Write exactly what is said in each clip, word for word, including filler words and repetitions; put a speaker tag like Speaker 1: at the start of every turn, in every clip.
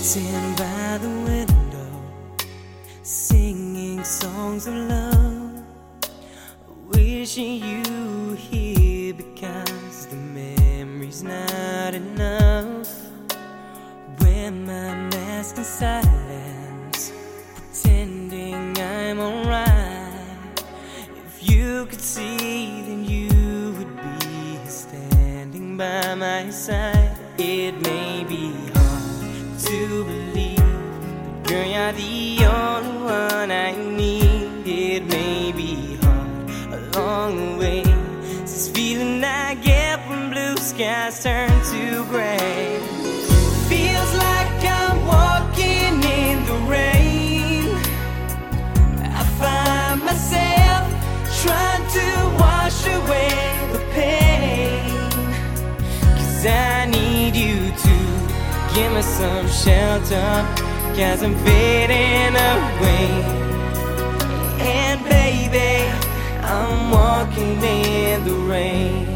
Speaker 1: Sitting by the window, singing songs of love, wishing you were here because the memory's not enough. Wear my mask in silence, pretending I'm alright. If you could see, then you would be here standing by my side. It may be hard to believe, but girl, you're the only one I need. It may be hard along the way, this feeling I get when blue skies turn to gray. Feels like I'm walking in the rain. I find myself trying to wash away the pain, 'cause I need you to give me some shelter, 'cause I'm fading away. And baby, I'm walking in the rain.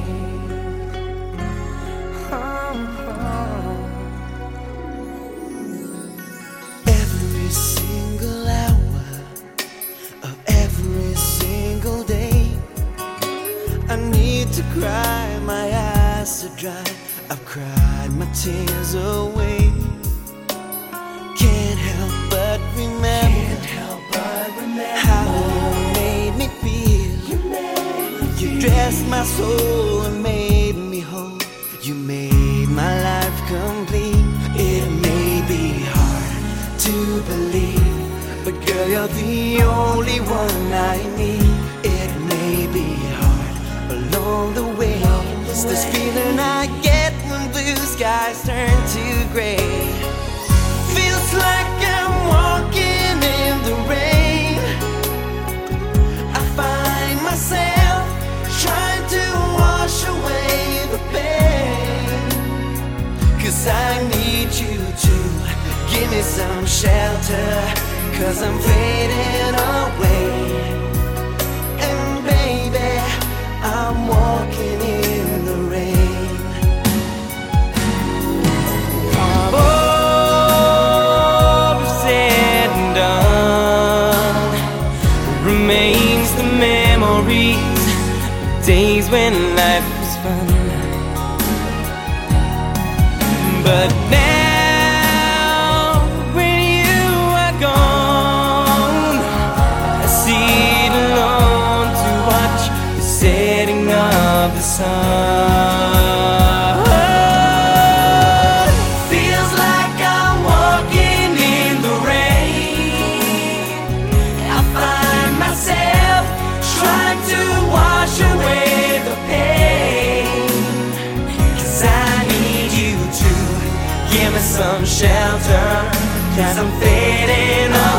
Speaker 1: Oh, oh. Every single hour of every single day, I need to cry, my eyes are dry, I've cried my tears away. Can't help but remember, Can't help but remember how you made me feel. You, made me you feel. Dressed my soul and made me whole. You made my life complete. It may be hard to believe, but girl, you're the only one I need. It may be hard along the way, it's this feeling I get when blue skies turn to gray. Feels like I'm walking in the rain. I find myself trying to wash away the pain, 'cause I need you to give me some shelter, 'cause I'm fading away. And baby, I'm walking in the rain. All we've said and done remains the memories, the days when life was fun. But now, when you are gone, I sit alone to watch the setting of the sun. Feels like I'm walking in the rain. I find myself trying to wash away the pain, 'cause I need you to give me some shelter, 'cause I'm fading away.